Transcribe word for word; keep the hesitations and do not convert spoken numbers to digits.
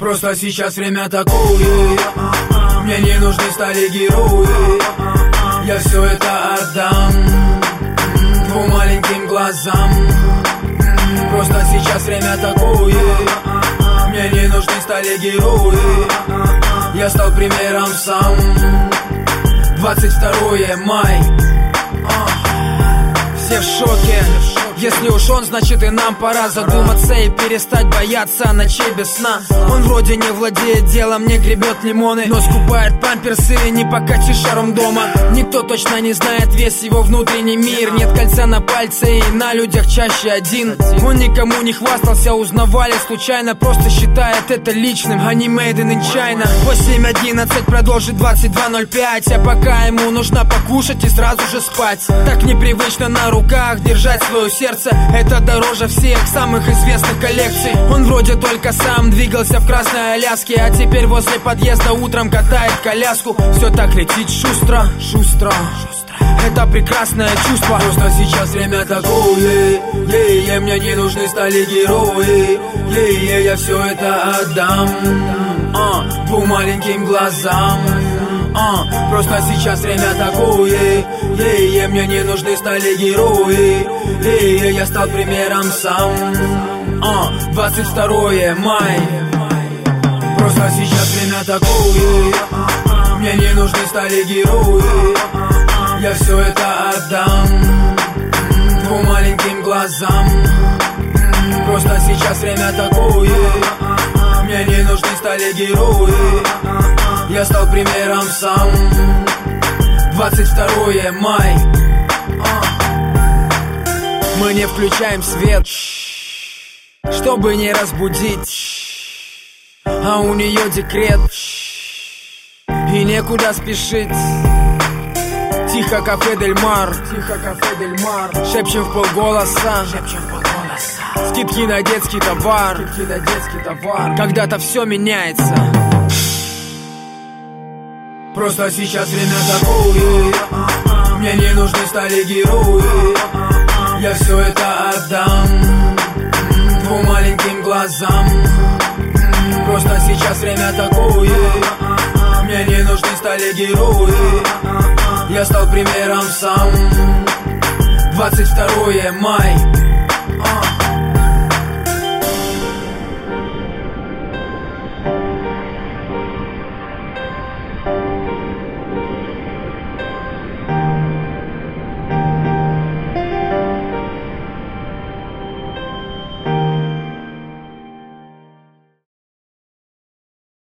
Просто сейчас время такое, мне не нужны стали герои. Я все это отдам двум маленьким глазам. Просто сейчас время такое, мне не нужны стали герои. Я стал примером сам. Двадцать второе мая. Все в шоке. Если уж он, значит и нам пора задуматься и перестать бояться ночей без сна. Он вроде не владеет делом, не гребет лимоны, но скупает памперсы и не покатишь шаром дома. Никто точно не знает весь его внутренний мир. Нет кольца на пальце и на людях чаще один. Он никому не хвастался, узнавали случайно, просто считает это личным, а не made in China. Восемь одиннадцать продолжит двадцать два ноль пять, а пока ему нужно покушать и сразу же спать. Так непривычно на руках держать свое сердце. Это дороже всех самых известных коллекций. Он вроде только сам двигался в Красной Аляске, а теперь возле подъезда утром катает коляску. Все так летит шустро, шустро, это прекрасное чувство. Просто сейчас время такое, е-е, мне не нужны стали герои. Е-е, я все это отдам а, двум маленьким глазам. А, просто сейчас время такое, е-е, мне не нужны стали герои. Е-е, я стал примером сам. а, Двадцать второе мая. Просто сейчас время такое, мне не нужны стали герои. Я все это отдам двум маленьким глазам. Просто сейчас время такое, мне не нужны стали герои. Я стал примером сам. Двадцать второе мая. Мы не включаем свет, чтобы не разбудить, а у нее декрет и некуда спешить. Тихо, кафе Дель Мар, тихо, кафе Дель Мар. Шепчем в полголоса, шепчем в полголоса. Скидки на детский товар, скидки на детский товар. Когда-то все меняется. Просто сейчас время такое, мне не нужны стали герои. Я все это отдам двум маленьким глазам. Просто сейчас время такое, мне не нужны стали герои. Я стал примером сам. Двадцать второе мая.